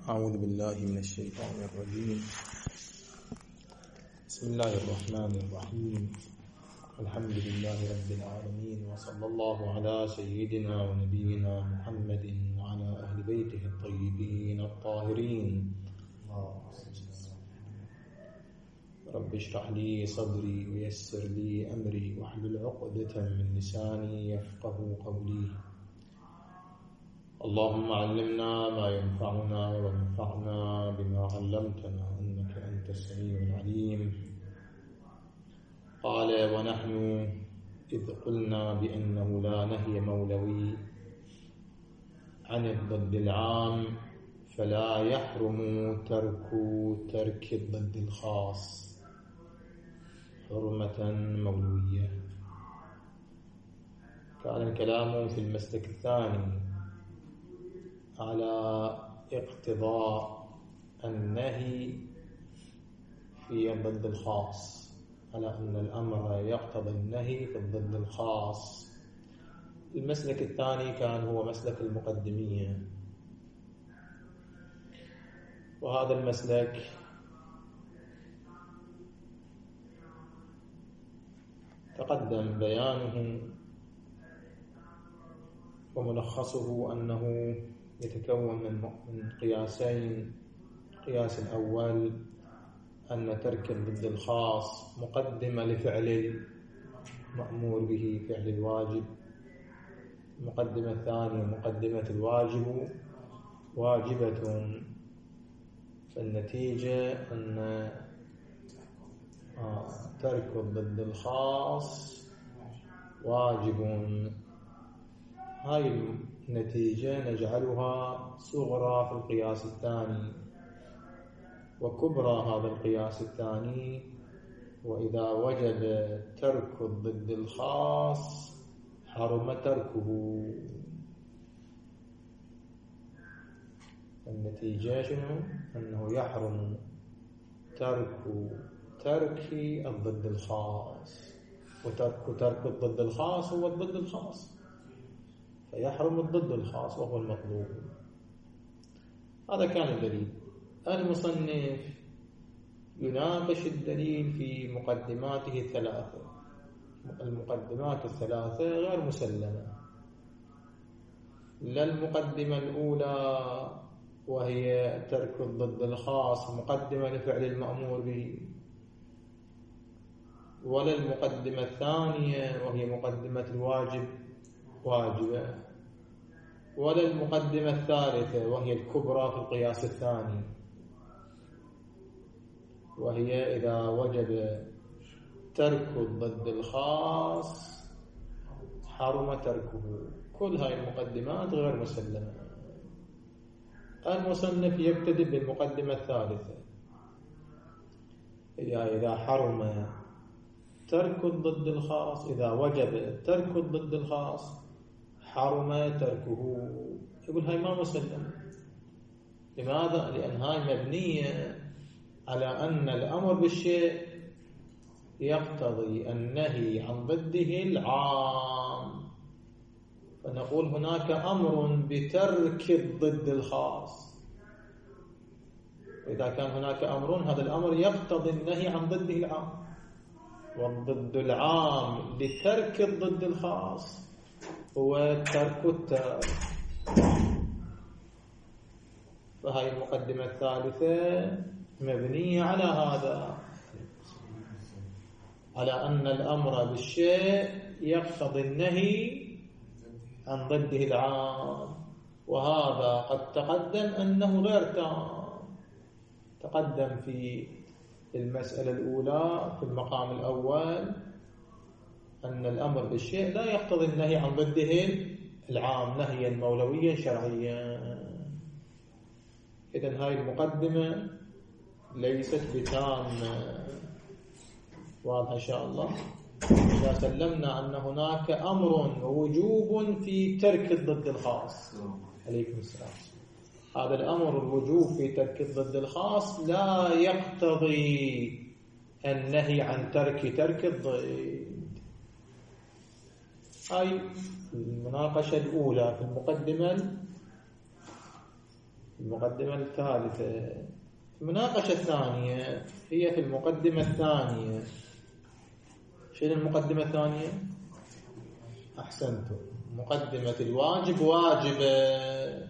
أعوذ بالله من الشيطان الرجيم. بسم الله الرحمن الرحيم. الحمد لله رب العالمين، وصلى الله على سيدنا ونبينا محمد وعلى أهل بيته الطيبين الطاهرين. رب اشرح لي صدري ويسر لي أمري واحلل عقدة من لساني يفقه قولي. اللهم علمنا ما ينفعنا وانفعنا بما علمتنا إنك أنت السميع العليم. قال: ونحن إذ قلنا بأنه لا نهي مولوي عن الضد العام فلا يحرم ترك الضد الخاص حرمة مولوية. كان الكلام في المسلك الثاني على اقتضاء النهي في الضد الخاص، على أن الأمر يقتضي النهي في الضد الخاص. المسلك الثاني كان هو مسلك المقدمية، وهذا المسلك تقدم بيانه وملخصه أنه يتكون من قياسين. القياس الأول أن ترك الضد الخاص مقدمة لفعل المأمور به، فعل الواجب. المقدمة الثانية مقدمة الواجب واجبة، فالنتيجة أن ترك الضد الخاص واجب. هاي النتيجة نجعلها صغرى في القياس الثاني، وكبرى هذا القياس الثاني: وإذا وجب ترك الضد الخاص حرم تركه. النتيجة شنو؟ أنه يحرم ترك الضد الخاص، وترك الضد الخاص هو الضد الخاص، فيحرم الضد الخاص وهو المطلوب. هذا كان الدليل. المصنف يناقش الدليل في مقدماته الثلاثة. المقدمات الثلاثة غير مسلمة، لا المقدمة الأولى وهي ترك الضد الخاص مقدمة لفعل المأمور به، ولا المقدمة الثانية وهي مقدمة الواجب واجبة، ولا المقدمة الثالثة وهي الكبرى في القياس الثاني، وهي إذا وجب ترك الضد الخاص حرم تركه. كل هاي المقدمات غير مسلمة. المصنف يبتدئ بالمقدمة الثالثة: إذا حرم ترك الضد الخاص، إذا وجب ترك الضد الخاص حرم تركه. يقول هاي ما مسلم. لماذا؟ لأن هاي مبنية على أن الأمر بالشيء يقتضي النهي عن ضده العام، فنقول هناك أمر بترك الضد الخاص. إذا كان هناك أمر، هذا الأمر يقتضي النهي عن ضده العام، والضد العام لترك الضد الخاص هو ترك الترك. فهي المقدمة الثالثة مبنية على هذا، على أن الأمر بالشيء يقتضي النهي عن ضده العام، وهذا قد تقدم أنه غير تام. تقدم في المسألة الأولى في المقام الأول أن الأمر بالشيء لا يقتضي النهي عن ضده العام نهيا مولويا شرعيا. إذن هاي المقدمة ليست بتامة. واضح إن شاء الله؟ إذا سلمنا أن هناك أمر ووجوب في ترك الضد الخاص، عليكم السلام، هذا الأمر الوجوب في ترك الضد الخاص لا يقتضي النهي عن ترك الضد. هاي المناقشة الأولى في المقدمة المقدمة الثالثة. المناقشة الثانية هي في المقدمة الثانية. شنو المقدمة الثانية؟ أحسنتم، مقدمة الواجب واجبة،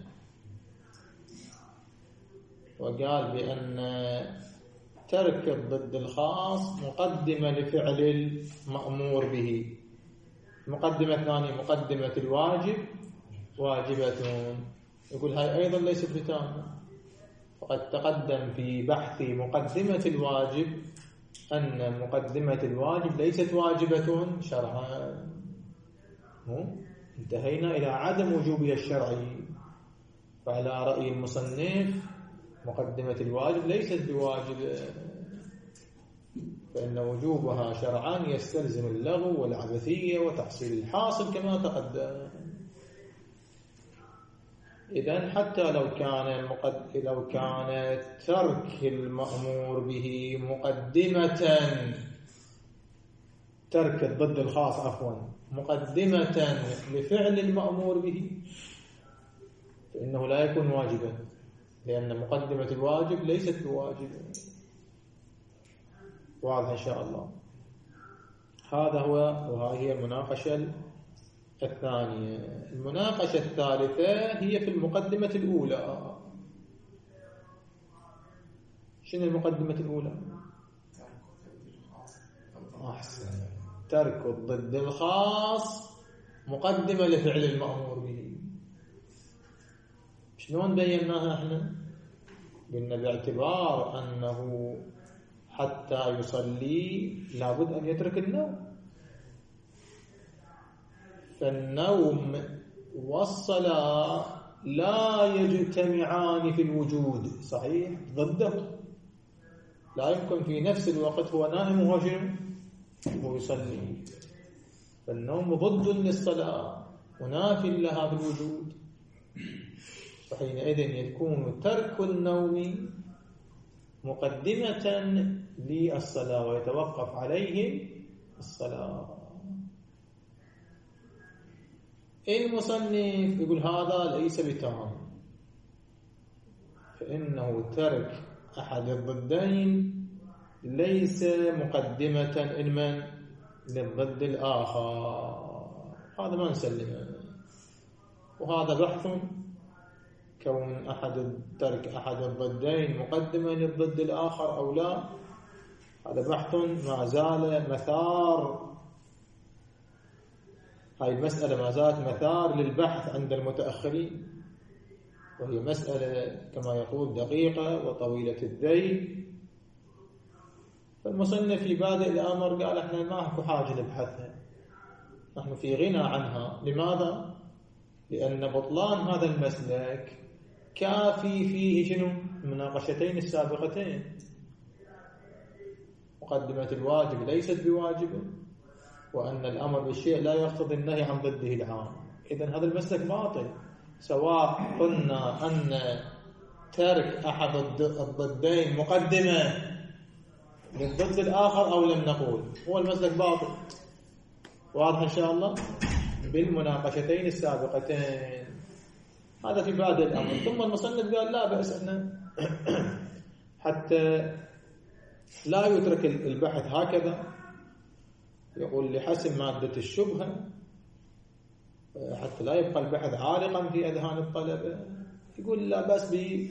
وقال بأن ترك الضد الخاص مقدمة لفعل المأمور به. المقدمة الثانية مقدمة الواجب واجبة. يقول هاي أيضا ليست بتامة، فقد تقدم في بحث مقدمة الواجب أن مقدمة الواجب ليست واجبة شرعا. انتهينا إلى عدم وجوبها الشرعي. فعلى رأي المصنف مقدمة الواجب ليست بواجبة، فإن وجوبها شرعا يستلزم اللغو والعبثية وتحصيل الحاصل كما تقدم. إذن حتى لو كان ترك المأمور به مقدمة، ترك الضد الخاص مقدمة لفعل المأمور به، فإنه لا يكون واجبا، لأن مقدمة الواجب ليست بواجبة. واضح إن شاء الله. هذا هو، وهذه هي المناقشة الثانية. المناقشة الثالثة هي في المقدمة الأولى. شنو المقدمة الأولى؟ أحسن، ترك الضد الخاص مقدمة لفعل المأمور به. شلون بيناها احنا؟ قلنا باعتبار أنه حتى يصلي لابد أن يترك النوم، فالنوم والصلاة لا يجتمعان في الوجود، صحيح؟ ضده، لا يمكن في نفس الوقت هو نائم وهو هو يصلي. فالنوم ضد للصلاة مناف لها في الوجود، فحينئذ يكون ترك النوم مقدمة للصلاة ويتوقف عليه الصلاة. المصنف يقول هذا ليس بتام، فإنه ترك أحد الضدين ليس مقدمة للضد الآخر. هذا ما نسلمه، وهذا بحث كون ترك أحد الضدين مقدمة للضد الآخر أو لا، هذا بحث ما زال مثار، هاي المسألة ما زالت مثار للبحث عند المتأخرين، وهي مسألة كما يقول دقيقة وطويلة الذيل. فالمصنف في بادئ الأمر قال احنا ما اكو حاجة نبحثها، نحن في غنى عنها. لماذا؟ لأن بطلان هذا المسلك كافي فيه شنو؟ المناقشتين السابقتين، مقدمة الواجب ليست بواجبة، وأن الأمر بالشيء لا يقتضي النهي عن ضده العام. إذن هذا المسلك باطل، سواء قلنا أن ترك أحد الضدين مقدمة للضد الآخر أو لم نقول، هو المسلك باطل. واضح إن شاء الله بالمناقشتين السابقتين. هذا في بادئ الأمر. ثم المصنف قال لا بأس أن حتى لا يترك البحث هكذا، يقول لحسم مادة الشبهة، حتى لا يبقى البحث عالقا في أذهان الطلبة. يقول لا بأس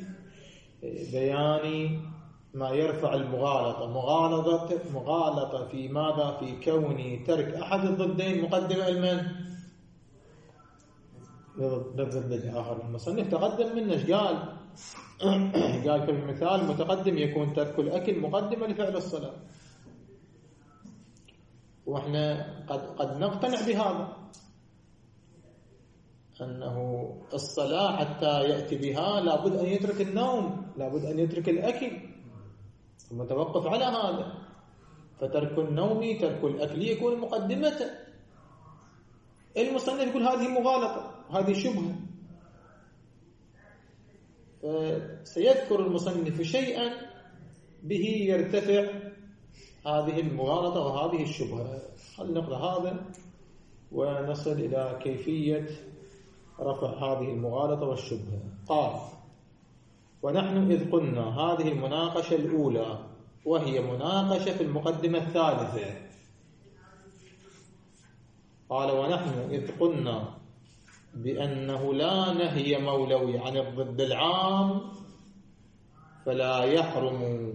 ببيان ما يرفع المغالطة. مغالطة في ماذا؟ في كون ترك أحد الضدين مقدمة للضد الآخر. المصنف تقدم منه قال قال في المثال المتقدم يكون ترك الأكل مقدمة لفعل الصلاة، وإحنا قد نقتنع بهذا، أنه الصلاة حتى يأتي بها لابد أن يترك النوم، لابد أن يترك الأكل، ثم توقف على هذا. فترك النوم ترك الأكل يكون مقدمة. المصنف يقول هذه مغالطة، هذه شبهة. سيذكر المصنف شيئا به يرتفع هذه المغالطة وهذه الشبهة. خلينا نقرأ هذا ونصل إلى كيفية رفع هذه المغالطة والشبهة. قال ونحن إذ قلنا هذه المناقشة الأولى، وهي مناقشة في المقدمة الثالثة. قال ونحن إذ قلنا بأنه لا نهي مولوي عن الضد العام، فلا يحرم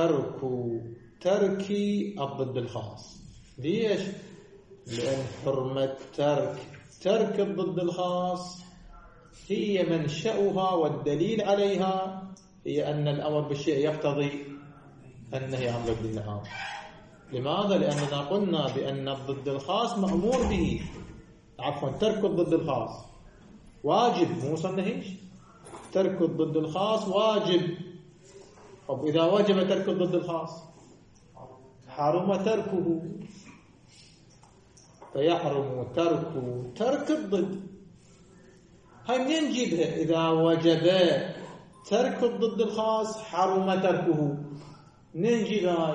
ترك الضد الخاص. ليش؟ لأن حرمة ترك الضد الخاص هي منشأها، والدليل عليها هي أن الأمر بالشيء يقتضي النهي عن ضد العام. لماذا؟ لأننا قلنا بأن الضد الخاص مأمور به، ترك الضد الخاص واجب، مو صنهيش. ترك الضد الخاص واجب. طب إذا وجب ترك الضد الخاص حرم تركه، فيحرم ترك الضد. هاي منين نجيبها؟ إذا وجب ترك الضد الخاص حرم تركه. منين نجيب هاي؟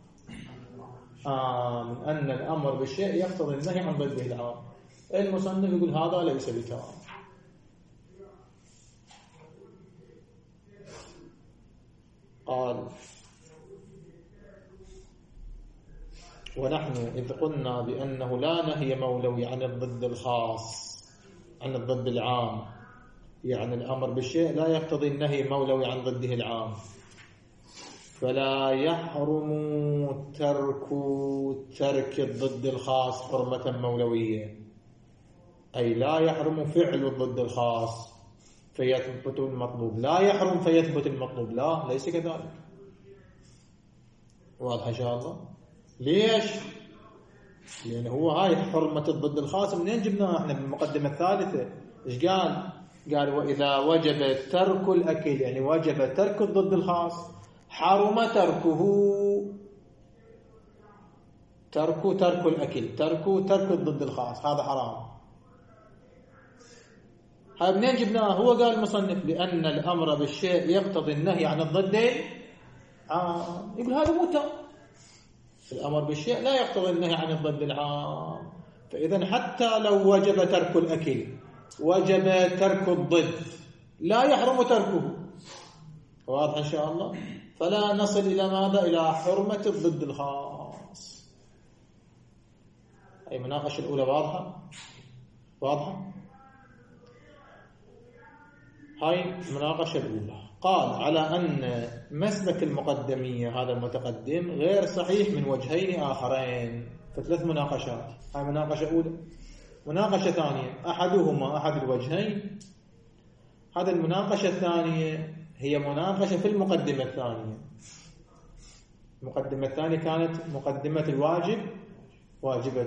من أن الأمر بالشيء يقتضي النهي عن ضده العام. المصنف يقول هذا ليس بتام. قال ونحن إذ قلنا بأنه لا نهي مولوي عن الضد الخاص عن الضد العام، يعني الأمر بالشيء لا يقتضي النهي مولوي عن ضده العام، فلا يحرم ترك الضد الخاص حرمة مولوية، أي لا يحرم فعل الضد الخاص فيثبت المطلوب، لا يحرم فيثبت المطلوب، لا ليس كذلك. واضح إن شاء الله؟ ليش؟ لأن هو هاي حرمة الضد الخاص منين جبناها احنا بالمقدمة الثالثة؟ إيش قال؟ قال وإذا وجب ترك الأكل، يعني وجب ترك الضد الخاص، حرم ترك الأكل، ترك الضد الخاص، هذا حرام. هاي منين جبناها؟ هو قال المصنف لأن الأمر بالشيء يقتضي النهي عن الضدين. يقول هذا مو تام. الأمر بالشيء لا يقتضي النهي عن الضد العام، فإذا حتى لو وجب ترك الأكل وجب ترك الضد، لا يحرم تركه. واضح إن شاء الله؟ فلا نصل إلى ماذا؟ إلى حرمة الضد الخاص. أي مناقشة الأولى واضحة؟ هاي المناقشة الأولى. قال على أن مسلك المقدمية هذا المتقدم غير صحيح من وجهين آخرين، فثلاث مناقشات. هاي مناقشة أولى. مناقشة ثانية أحد الوجهين. هذا المناقشة الثانية هي مناقشة في المقدمة الثانية. المقدمة الثانية كانت مقدمة الواجب واجبة.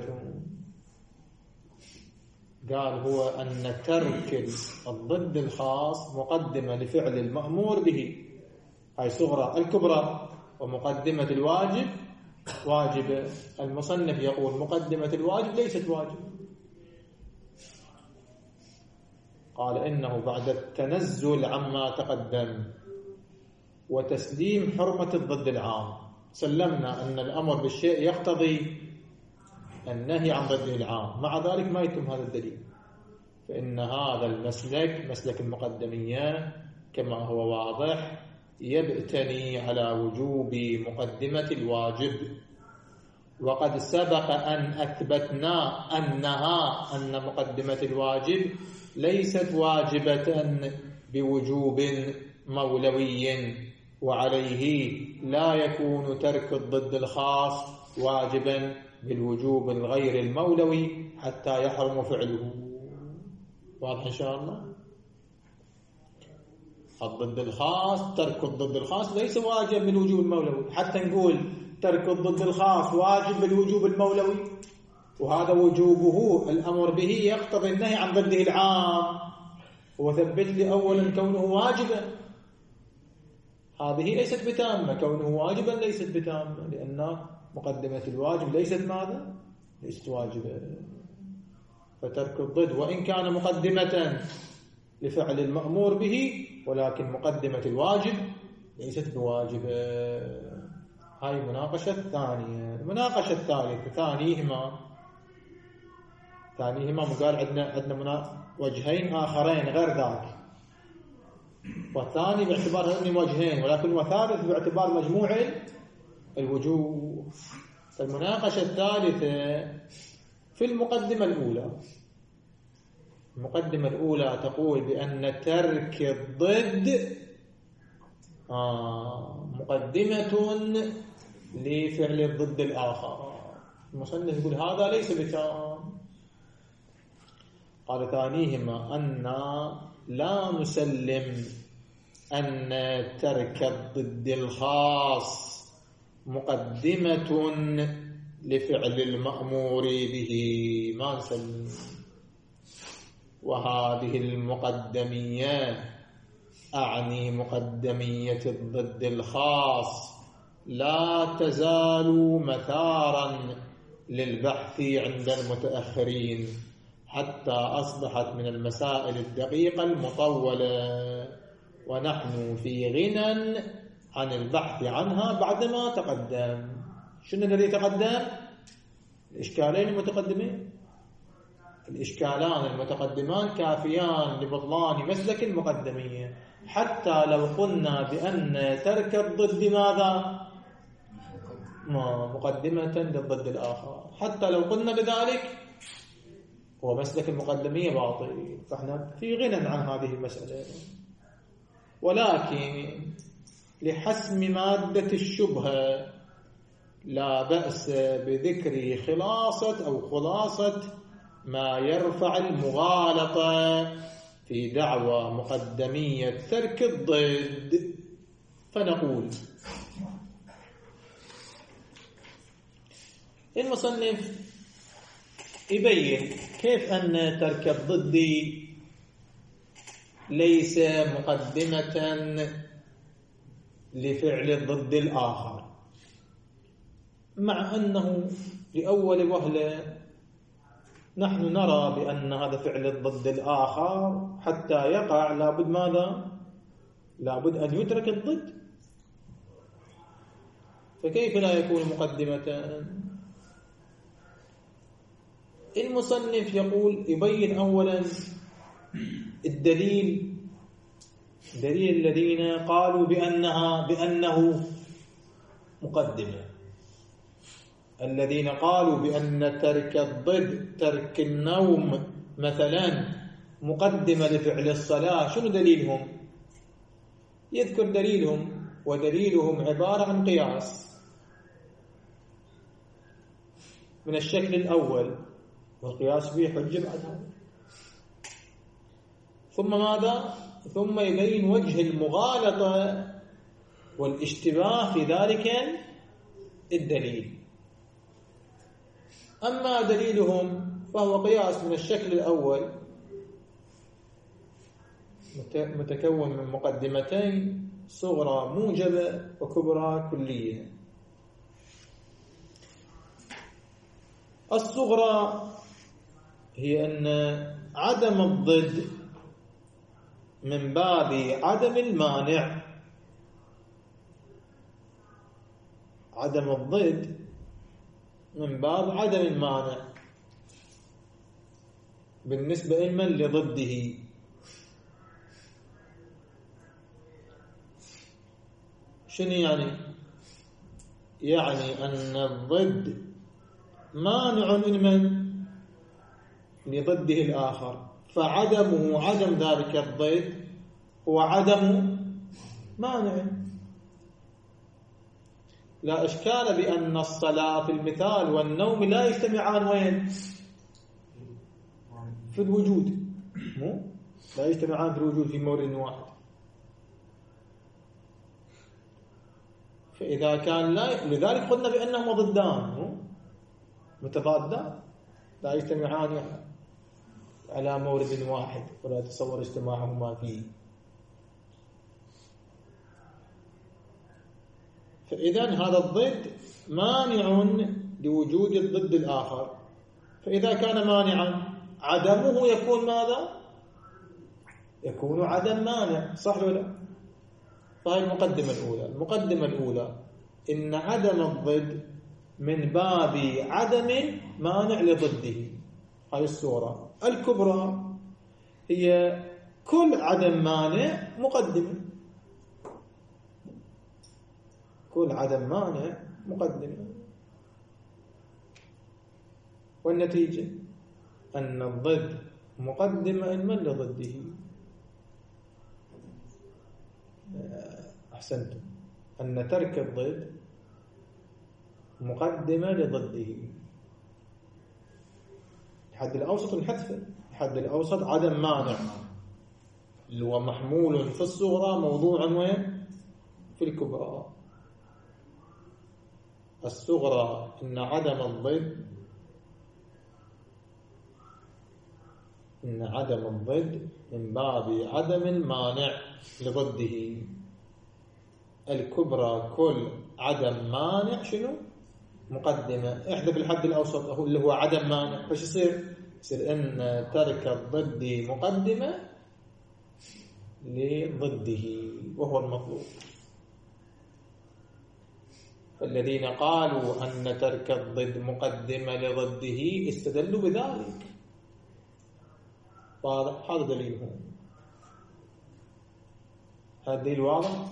قال هو أن ترك الضد الخاص مقدمة لفعل المأمور به، هاي صغرى الكبرى، ومقدمة الواجب واجبة. المصنف يقول مقدمة الواجب ليست واجب. قال إنه بعد التنزل عما تقدم وتسليم حرمة الضد العام سلمنا أن الأمر بالشيء يقتضي النهي عن ضده العام، مع ذلك ما يتم هذا الدليل، فإن هذا المسلك مسلك المقدمية كما هو واضح يبتني على وجوب مقدمة الواجب. وقد سبق أن أثبتنا أن مقدمة الواجب ليست واجبة بوجوب مولوي، وعليه لا يكون ترك الضد الخاص واجبا بالوجوب الغير المولوي حتى يحرم فعله. واضح إن شاء الله؟ الضد الخاص، ترك الضد الخاص ليس واجب بالوجوب المولوي، حتى نقول ترك الضد الخاص واجب بالوجوب المولوي، وهذا وجوبه الأمر به يقتضي النهي عن ضده العام، وثبت لي أولا كونه واجبا. هذه ليست بتامة، كونه واجبا ليست بتامة، لأن مقدمة الواجب ليست ماذا؟ ليست واجبة. فترك الضد وإن كان مقدمة لفعل المأمور به، ولكن مقدمة الواجب ليست بواجبة. هاي المناقشة الثانية. المناقشة الثالثة ثانيهما قال عندنا وجهين آخرين غير ذاك. والثاني باعتبار هذين وجهين، ولكن وثالث باعتبار مجموع الوجوه. المناقشة الثالثة في المقدمة الأولى. المقدمة الأولى تقول بأن ترك الضد مقدمة لفعل الضد الآخر. المصنف يقول هذا ليس بتام. قال ثانيهما أن لا نسلم أن ترك الضد الخاص مقدمة لفعل المأمور به، ما نسلم. وهذه المقدمية أعني مقدمية الضد الخاص لا تزال مثارا للبحث عند المتأخرين حتى أصبحت من المسائل الدقيقة المطولة، ونحن في غنى عن البحث عنها بعدما تقدم. شنو الذي تقدم؟ الإشكالين المتقدمين. الإشكالان المتقدمان كافيان لبطلان مسلك المقدمية، حتى لو قلنا بأن ترك الضد ماذا؟ مقدمة للضد الآخر. حتى لو قلنا بذلك هو مسلك المقدمية باطل، فإحنا في غنى عن هذه المسألة. ولكن لحسم مادة الشبهة لا بأس بذكر خلاصة ما يرفع المغالطة في دعوى مقدمية ترك الضد. فنقول المصنف يبين كيف أن ترك الضد ليس مقدمة لفعل الضد الآخر، مع أنه لأول وهلة نحن نرى بأن هذا فعل الضد الآخر حتى يقع لابد ماذا؟ لابد أن يترك الضد، فكيف لا يكون مقدمة؟ المصنف يقول يبين أولا الدليل الذين قالوا بأنه مقدمة. الذين قالوا بأن ترك الضد، ترك النوم مثلا، مقدمة لفعل الصلاة، شنو دليلهم؟ يذكر دليلهم، ودليلهم عبارة عن قياس من الشكل الأول، والقياس فيه حجة بعد هذا. ثم ماذا؟ ثم يبين وجه المغالطة والاشتباه في ذلك الدليل. أما دليلهم فهو قياس من الشكل الأول متكون من مقدمتين، صغرى موجبة وكبرى كلية. الصغرى هي أن عدم الضد من باب عدم المانع. عدم الضد من باب عدم المانع بالنسبة لمن لضده. شنو يعني؟ يعني أن الضد مانع من لضده الآخر، فعدمه، عدم ذلك الضد هو عدم مانع. لا إشكال بأن الصلاة في المثال والنوم لا يجتمعان وين؟ في الوجود، لا يجتمعان في الوجود في مورد واحد. فإذا كان لا، لذلك قلنا بأنهما ضدان متضادان، لا يجتمعان على مورد واحد ولا يتصور اجتماعهما فيه. فإذا هذا الضد مانع لوجود الضد الآخر، فإذا كان مانعا عدمه يكون ماذا؟ يكون عدم مانع، صح ولا لا؟ فهي المقدمة الأولى. المقدمة الأولى إن عدم الضد من باب عدم مانع لضده. هاي الصورة. الكبرى هي كل عدم مانع مقدمة، كل عدم مانع مقدمة. والنتيجة أن الضد مقدمة علما لضده. أحسنتم، أن ترك الضد مقدمة لضده. الحد الأوسط الحذف، الحد الأوسط عدم مانع اللي هو محمول في الصغرى موضوعا وين؟ في الكبرى. الصغرى إن عدم الضد، إن عدم الضد من باب عدم المانع لضده. الكبرى كل عدم مانع شنو؟ مقدمة. احذف الحد الأوسط هو اللي هو عدم مانع، فش يصير؟ يصير إن ترك الضد مقدمة لضده وهو المطلوب. فالذين قالوا أن ترك الضد مقدمة لضده استدلوا بذلك. واضح؟ هذا دليلهم. هذا الدليل واضح.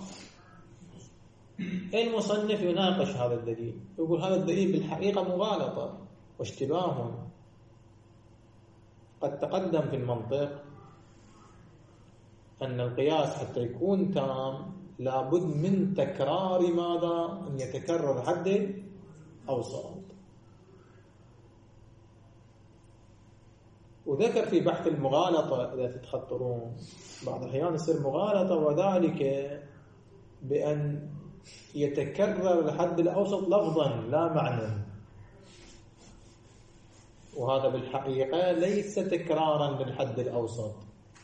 المصنف يناقش هذا الدليل، يقول هذا الدليل بالحقيقة مغالطة واشتباه. قد تقدم في المنطق أن القياس حتى يكون تام لابد من تكرار ماذا؟ أن يتكرر حد أوسط. وذكر في بحث المغالطة إذا تتخطرون بعض الأحيان يصير مغالطة، وذلك بأن يتكرر الحد الأوسط لفظا لا معنى، وهذا بالحقيقة ليس تكرارا للحد الأوسط،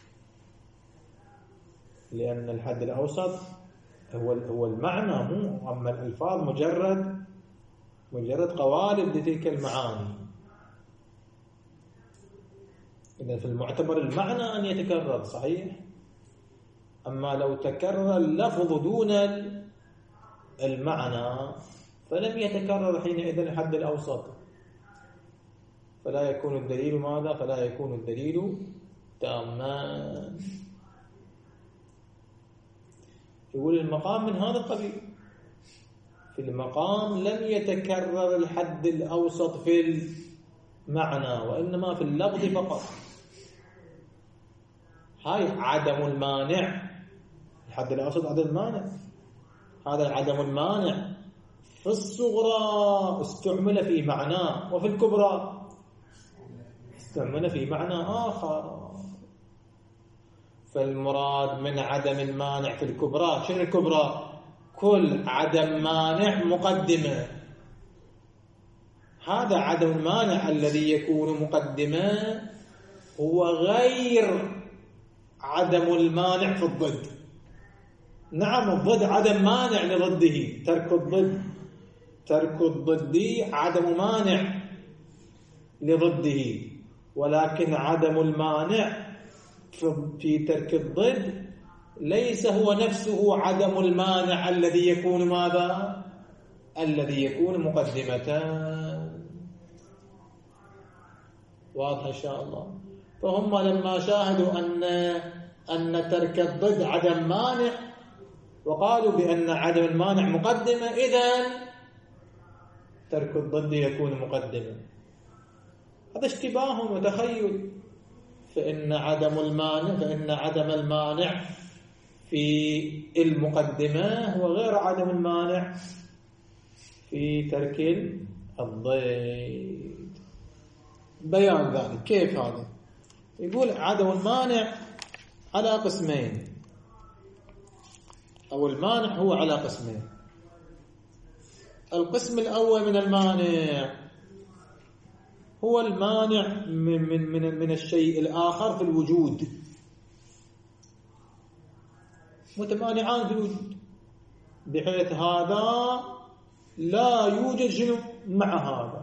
لأن الحد الأوسط هو المعنى، مو أما الألفاظ مجرد قوالب لتلك المعاني. إذا في المعتبر المعنى أن يتكرر صحيح، أما لو تكرر اللفظ دون المعنى فلم يتكرر حينئذ الحد الأوسط، فلا يكون الدليل ماذا؟ فلا يكون الدليل تاما. يقول المقام من هذا القبيل. في المقام لم يتكرر الحد الأوسط في المعنى وإنما في اللفظ فقط. هاي عدم المانع. الحد الأوسط عدم المانع، هذا عدم المانع في الصغرى استعمل في معنى، وفي الكبرى استعمل في معنى آخر. فالمراد من عدم المانع في الكبرى شنو الكبرى؟ كل عدم مانع مقدمة. هذا عدم المانع الذي يكون مقدمة هو غير عدم المانع في الضد. نعم الضد عدم مانع لضده، ترك الضد عدم مانع لضده، ولكن عدم المانع في ترك الضد ليس هو نفسه عدم المانع الذي يكون ماذا؟ الذي يكون مقدمة. واضح إن شاء الله. فهم لما شاهدوا أن ترك الضد عدم مانع وقالوا بأن عدم المانع مقدمة، إذن ترك الضد يكون مقدمة. هذا اشتباه وتخيل. فإن عدم المانع في المقدمة هو غير عدم المانع في ترك الضد. بيان ذلك كيف هذا؟ يقول عدم المانع على قسمين، أو المانع هو على قسمين. القسم الأول من المانع هو المانع من الشيء الآخر في الوجود، متمانعان في الوجود، بحيث هذا لا يوجد شنو مع هذا،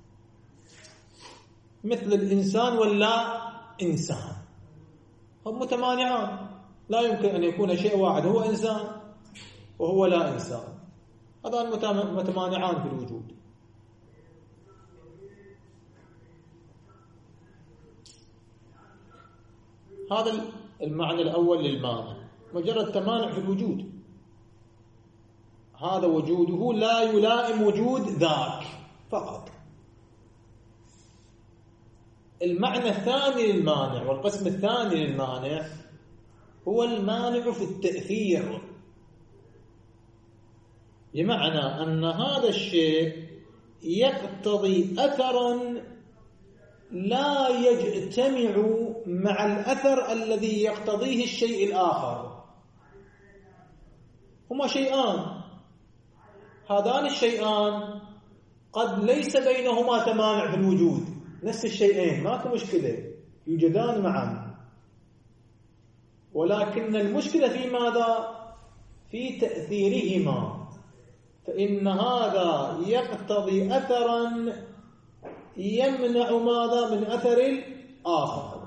مثل الإنسان ولا إنسان، هم متمانعان، لا يمكن أن يكون شيء واحد هو إنسان وهو لا إنسان، هذان متمانعان في الوجود. هذا المعنى الأول للمانع مجرد تمانع في الوجود، هذا وجوده لا يلائم وجود ذاك فقط. المعنى الثاني للمانع والقسم الثاني للمانع هو المانع في التأثير، بمعنى أن هذا الشيء يقتضي أثرا لا يجتمع مع الأثر الذي يقتضيه الشيء الآخر. هما شيئان، هذان الشيئان قد ليس بينهما تمانع في الوجود، نفس الشيئين ماكو مشكلة، يوجدان معا، ولكن المشكلة في ماذا؟ في تأثيرهما، فإن هذا يقتضي أثرا يمنع ماذا؟ من أثر الآخر.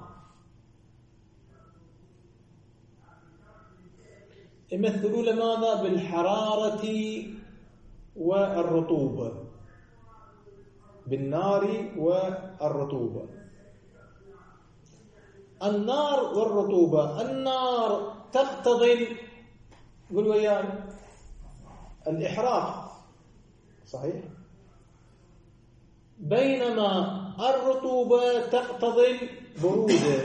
يمثلون ماذا؟ بالحرارة والرطوبة، بالنار والرطوبة. النار والرطوبة، النار تقتضي، قل وياي، الإحراق، صحيح؟ بينما الرطوبة تقتضي البرودة.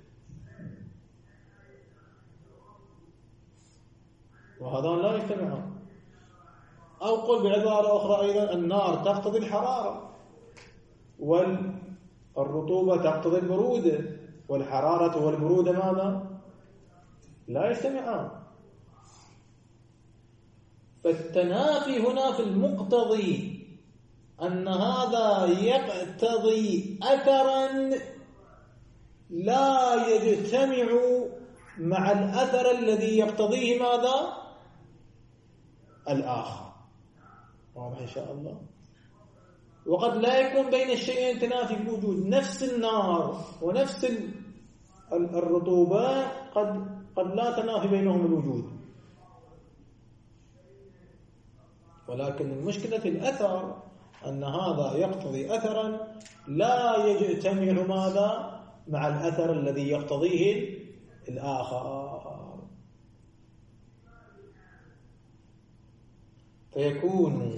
وهذان لا يجتمعان. أو قل بعبارة أخرى أيضا، النار تقتضي الحرارة والرطوبة تقتضي البرودة، والحرارة والبرودة ماذا؟ لا يجتمعان. فالتنافي هنا في المقتضي، أن هذا يقتضي أثرا لا يجتمع مع الأثر الذي يقتضيه ماذا؟ الآخر. واضح إن شاء الله. وقد لا يكون بين الشيئين تنافي في الوجود، نفس النار ونفس الرطوبة قد لا تنافي بينهم الوجود، ولكن المشكلة في الأثر، أن هذا يقتضي أثرا لا يجتمع ماذا؟ مع الأثر الذي يقتضيه الآخر، فيكون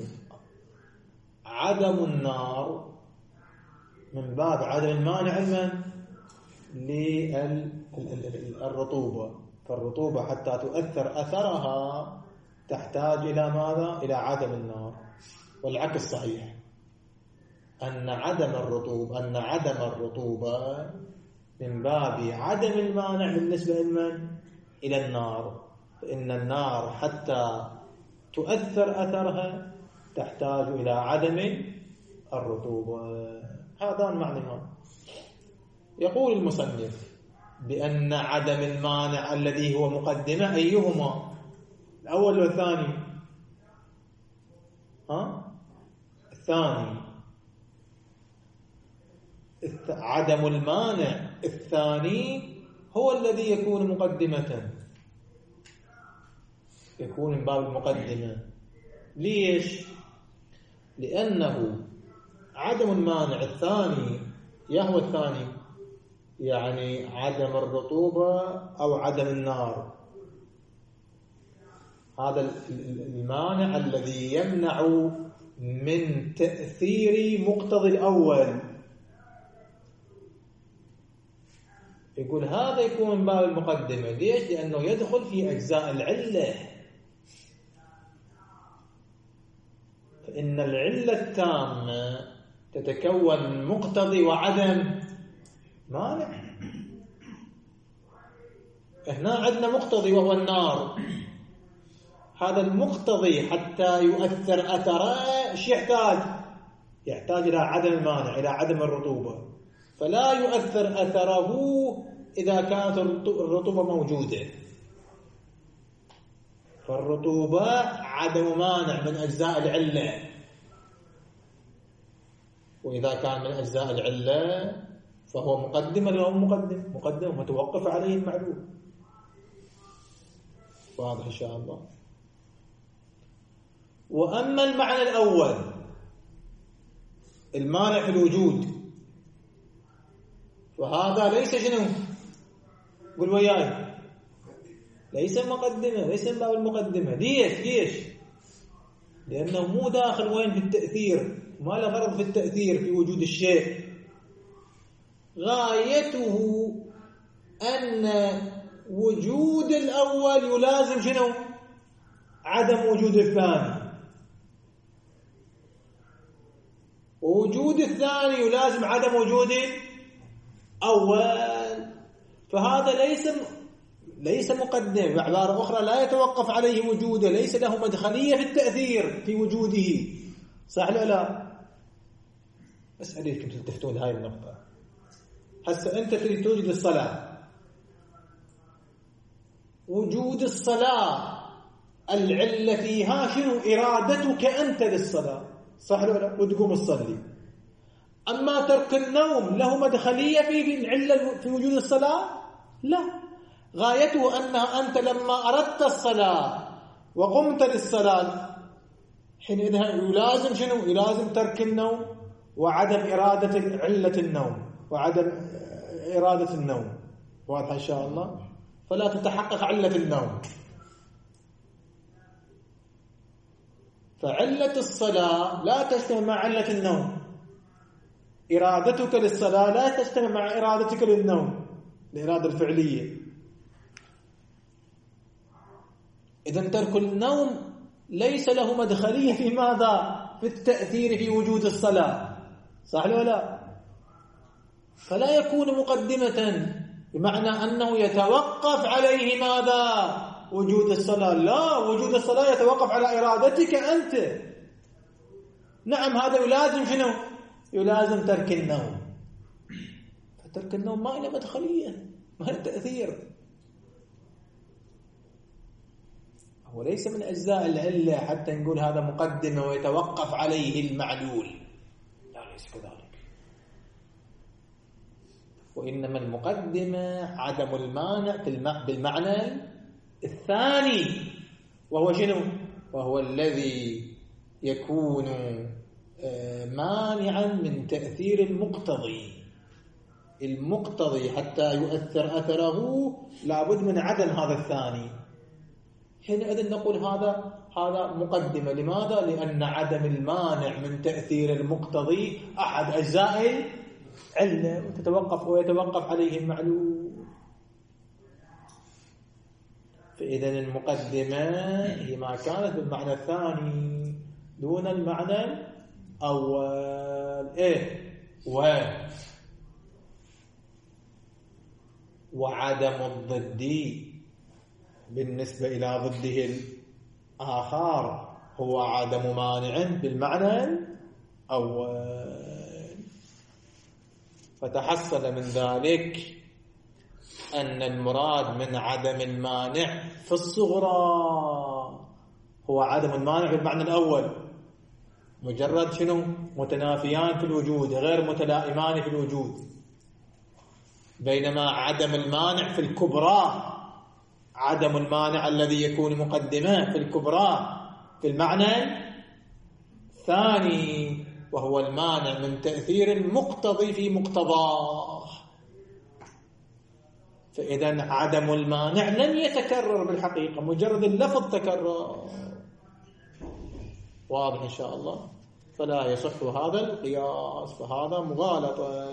عدم النار من باب عدم المانع للرطوبة. فالرطوبة حتى تؤثر أثرها تحتاج إلى ماذا؟ إلى عدم النار. والعكس صحيح، أن عدم الرطوبة من باب عدم المانع بالنسبة إلى النار، فإن النار حتى تؤثر أثرها تحتاج إلى عدم الرطوبة. هذا معنى. يقول المصنف بأن عدم المانع الذي هو مقدمة، أيهما؟ الأول والثاني؟ الثاني. عدم المانع الثاني هو الذي يكون مقدمة، يكون من باب المقدمة. ليش؟ لأنه عدم المانع الثاني يهو الثاني، يعني عدم الرطوبة أو عدم النار، هذا المانع الذي يمنع من تأثير مقتضى الأول. يقول هذا يكون من باب المقدمة. ليش؟ لأنه يدخل في أجزاء العلة، فإن العلة التامة تتكون من مقتضي وعدم مانع. هنا عندنا مقتضي وهو النار، هذا المقتضي حتى يؤثر أثره ايش يحتاج؟ يحتاج إلى عدم المانع، إلى عدم الرطوبة، فلا يؤثر أثره إذا كانت الرطوبة موجودة. فالرطوبة عدم مانع من أجزاء العلة، وإذا كان من أجزاء العلة فهو مقدم له مقدم متوقف عليه المعلوم. واضح إن شاء الله. وأما المعنى الأول، المانع في الوجود، فهذا ليس شنو؟ قل وياي، ليس مقدمة، ليس من باب المقدمة. ليش؟ لأنه مو داخل وين في التأثير، ما له غرض في التأثير في وجود الشيء. غايته أن وجود الأول يلازم شنو؟ عدم وجود الثاني، ووجود الثاني يلازم عدم وجود الأول. فهذا ليس مقدم، بعبارة أخرى لا يتوقف عليه وجوده، ليس له مدخلية في التأثير في وجوده. صح ولا لا؟ بس أريدكم تلتفتون هاي النقطة. هسه أنت تريد توجد الصلاة، وجود الصلاة العلة فيها شنو؟ إرادتك أنت للصلاة، صح ولا لا؟ وتقوم تصلي. أما ترك النوم له مدخلية في العلة في وجود الصلاة؟ لا، غايته أنها أنت لما أردت الصلاة وقمت للصلاة حينئذ يلازم شنو؟ يلازم ترك النوم وعدم إرادة علة النوم وعدم إرادة النوم. واضح إن شاء الله؟ فلا تتحقق علة النوم. فعلة الصلاة لا تجتمع مع علة النوم، إرادتك للصلاة لا تجتمع مع إرادتك للنوم، الإرادة الفعلية. إذن ترك النوم ليس له مدخلية في ماذا؟ في التأثير في وجود الصلاة، صح ولا لا؟ فلا يكون مقدمة بمعنى أنه يتوقف عليه ماذا؟ وجود الصلاة. لا، وجود الصلاة يتوقف على إرادتك أنت. نعم، هذا يلازم شنو؟ يلازم ترك النوم. فترك النوم ما له مدخلية، ما له تأثير، هو ليس من أجزاء العلة حتى نقول هذا مقدمة ويتوقف عليه المعلول. لا، ليس كذلك. وإنما المقدمة عدم المانع بالمعنى الثاني، وهو شنو؟ وهو الذي يكون مانعا من تأثير المقتضي حتى يؤثر أثره لابد من عدم هذا الثاني. حينئذ نقول هذا مقدمة. لماذا؟ لأن عدم المانع من تأثير المقتضي أحد أجزاء العلة ويتوقف عليه المعلول. فإذا المقدمة هي ما كانت بالمعنى الثاني دون المعنى الأول. وعدم الضدي بالنسبة إلى ضده الآخر هو عدم مانع بالمعنى الأول. فتحصل من ذلك أن المراد من عدم المانع في الصغرى هو عدم المانع بالمعنى الأول، مجرد شنو؟ متنافيان في الوجود غير متلائمان في الوجود. بينما عدم المانع في الكبرى، عدم المانع الذي يكون مقدمة في الكبرى في المعنى الثاني، وهو المانع من تأثير المقتضي في مقتضاه. فإذا عدم المانع لن يتكرر بالحقيقة، مجرد اللفظ تكرر. واضح إن شاء الله؟ فلا يصح هذا القياس، فهذا مغالطة.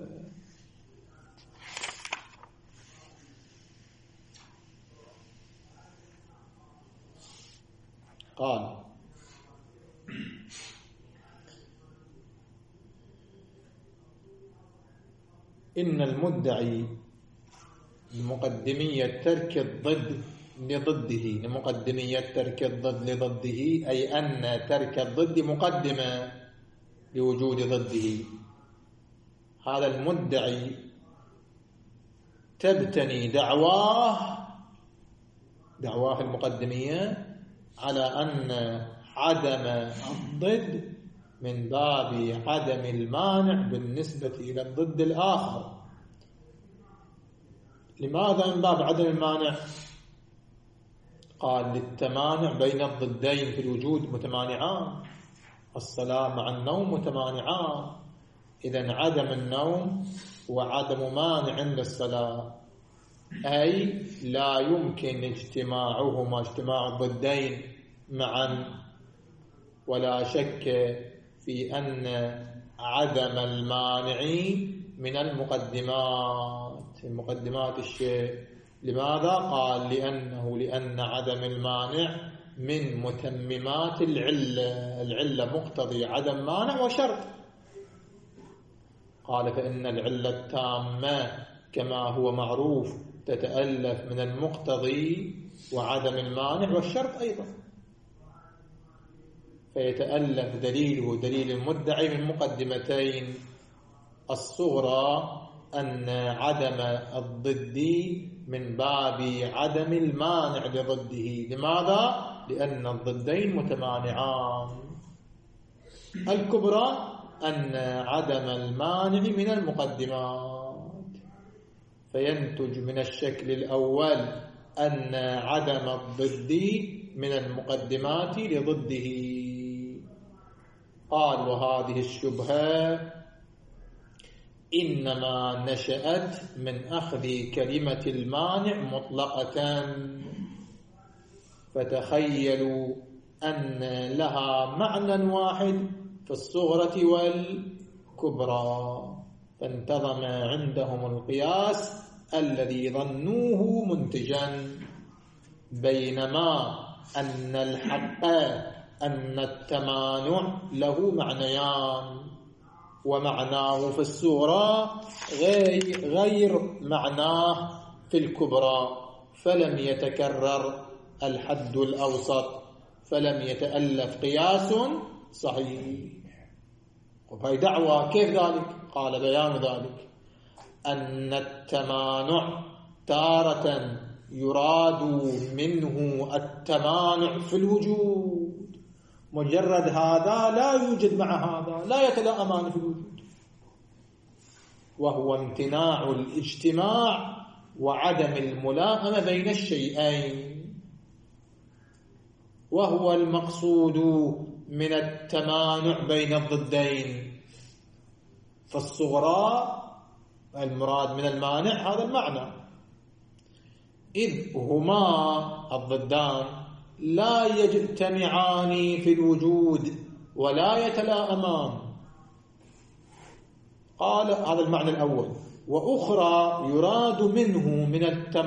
قال إن المدعي لمقدمية ترك الضد لضده، لمقدمية ترك الضد لضده، أي أن ترك الضد مقدمة لوجود ضده. هذا المدعي تبتني دعواه المقدمية على أن عدم الضد من باب عدم المانع بالنسبة إلى الضد الآخر. لماذا من باب عدم المانع؟ قال للتمانع بين الضدين في الوجود متمانعان، الصلاة مع النوم متمانعان. إذن عدم النوم وعدم مانع للصلاة، أي لا يمكن اجتماع الضدين معا، ولا شك في أن عدم المانع من المقدمات الشيء. لماذا؟ قال لأن عدم المانع من متممات العلة مقتضي عدم مانع وشرط. قال فإن العلة التامة كما هو معروف تتألف من المقتضي وعدم المانع والشرط أيضا، فيتألف دليل المدعي من مقدمتين: الصغرى أن عدم الضد من باب عدم المانع لضده. لماذا؟ لأن الضدين متمانعان. الكبرى أن عدم المانع من المقدمات، فينتج من الشكل الأول أن عدم الضد من المقدمات لضده. قال وهذه الشبهة إنما نشأت من أخذ كلمة المانع مطلقة، فتخيلوا أن لها معنى واحد في الصغرى والكبرى، فانتظم عندهم القياس الذي ظنوه منتجا، بينما أن الحق أن التمانع له معنيان، ومعناه في الصغرى غير معناه في الكبرى، فلم يتكرر الحد الأوسط، فلم يتألف قياس صحيح. وهي دعوة كيف ذلك؟ قال بيان ذلك أن التمانع تارة يراد منه التمانع في الوجود، مجرد هذا لا يوجد مع هذا، لا يتلائمان في الوجود، وهو امتناع الاجتماع وعدم الملائمة بين الشيئين، وهو المقصود من التمانع بين الضدين. فالصغرى المراد من المانع هذا المعنى، إذ هما الضدان لا يجتمعان في الوجود ولا يتلائمان. قال هذا المعنى الأول. وأخرى يراد منه من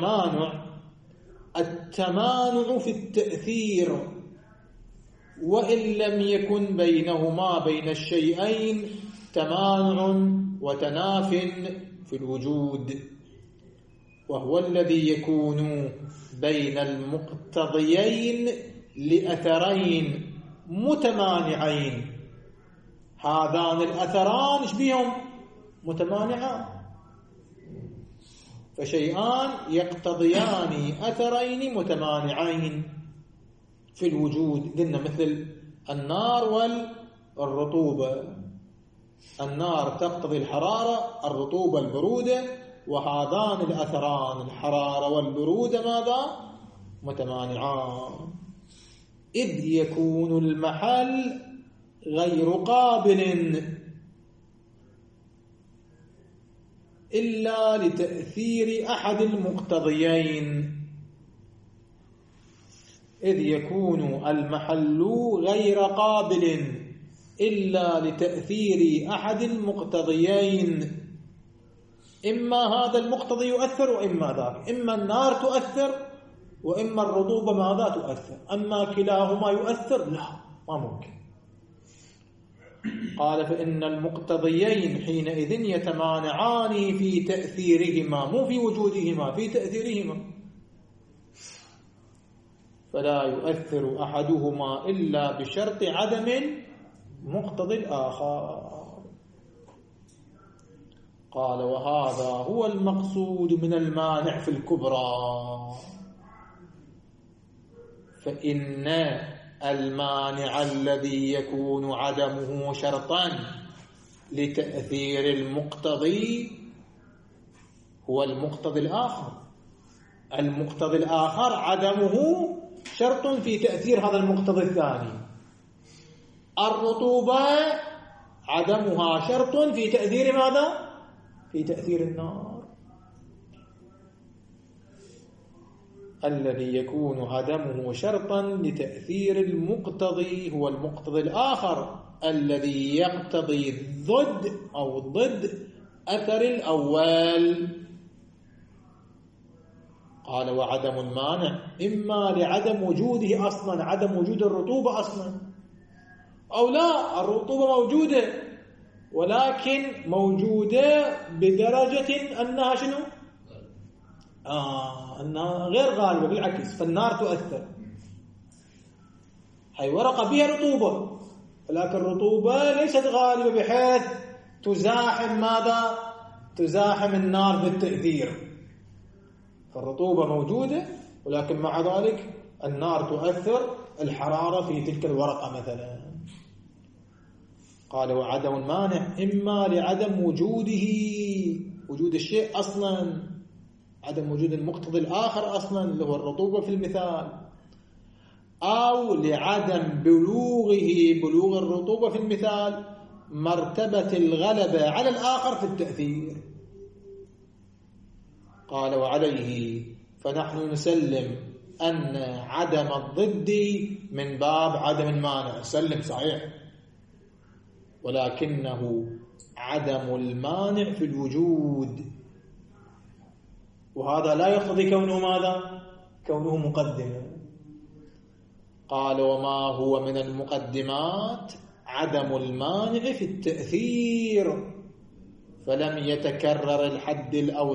التمانع في التأثير، وإن لم يكن بينهما بين الشيئين تمانع وتناف في الوجود، وهو الذي يكون بين المقتضيين لأثرين متمانعين. هذان الأثران ايش بهم؟ متمانعان، فشيئان يقتضيان أثرين متمانعين في الوجود. قلنا مثل النار والرطوبة، النار تقتضي الحرارة، الرطوبة البرودة، وهذان الأثران الحرارة والبرودة ماذا؟ متمانعان، إذ يكون المحل غير قابل إلا لتأثير أحد المقتضيين، إذ يكون المحل غير قابل إلا لتأثير أحد المقتضيين، إما هذا المقتضي يؤثر وإما ذاك، إما النار تؤثر وإما الرطوبة ماذا تؤثر، أما كلاهما يؤثر لا، ما ممكن. قال فإن المقتضيين حينئذ يتمانعان في تأثيرهما، مو في وجودهما، في تأثيرهما، فلا يؤثر أحدهما إلا بشرط عدم مقتضي الآخر. قال وهذا هو المقصود من المانع في الكبرى، فإن المانع الذي يكون عدمه شرطا لتأثير المقتضي هو المقتضي الآخر. المقتضي الآخر عدمه شرط في تأثير هذا المقتضي الثاني. الرطوبة عدمها شرط في تأثير ماذا؟ في تأثير النار. الذي يكون عدمه شرطا لتأثير المقتضي هو المقتضي الآخر الذي يقتضي ضد أو ضد أثر الأول. قال وعدم المانع إما لعدم وجوده أصلا، عدم وجود الرطوبة أصلا، أو لا الرطوبة موجودة ولكن موجودة بدرجة أنها شنو؟ أنها غير غالبة، بالعكس فالنار تؤثر. هي ورقة بها رطوبة ولكن الرطوبة ليست غالبة بحيث تزاحم ماذا؟ تزاحم النار بالتأثير. فالرطوبة موجودة ولكن مع ذلك النار تؤثر الحرارة في تلك الورقة مثلا. قال وعدم المانع إما لعدم وجوده، وجود الشيء أصلا، عدم وجود المقتضي الآخر أصلا اللي هو الرطوبة في المثال، أو لعدم بلوغ الرطوبة في المثال مرتبة الغلبة على الآخر في التأثير. قال وعليه فنحن نسلم أن عدم الضد من باب عدم المانع، سلم صحيح، ولكنه عدم المانع في الوجود، وهذا لا يقتضي كونه ماذا؟ كونه مقدمة. قال وما هو من المقدمات عدم المانع في التأثير، فلم يتكرر الحد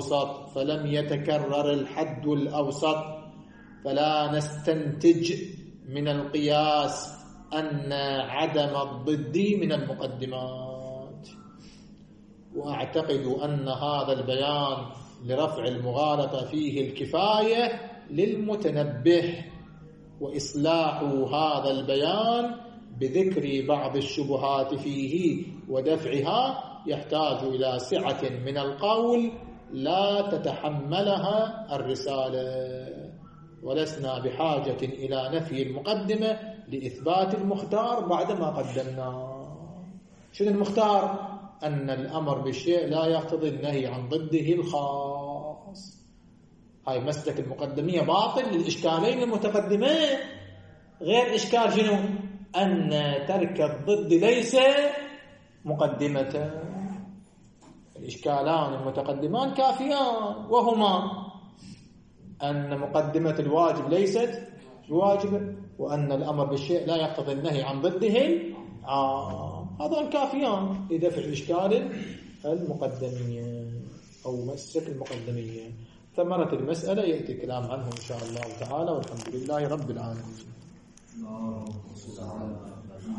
الأوسط، فلا نستنتج من القياس أن عدم الضد من المقدمات. وأعتقد أن هذا البيان لرفع المغالطة فيه الكفاية للمتنبه، وإصلاح هذا البيان بذكر بعض الشبهات فيه ودفعها يحتاج إلى سعة من القول لا تتحملها الرسالة، ولسنا بحاجة إلى نفي المقدمة لإثبات المختار بعدما قدمناه. شنو المختار؟ أن الأمر بالشيء لا يقتضي النهي عن ضده الخاص. هاي مسلك المقدمية باطل للإشكالين المتقدمين، غير إشكال شنو؟ أن ترك الضد ليس مقدمة. الإشكالان المتقدمان كافيان، وهما أن مقدمة الواجب ليست بواجبة، وأن الأمر بالشيء لا يقتضي النهي عن ضده هذا كافيان لدفع الإشكال المقدمية أو مسك المقدمية. ثمرة المسألة يأتي الكلام عنه إن شاء الله تعالى، والحمد لله رب العالمين.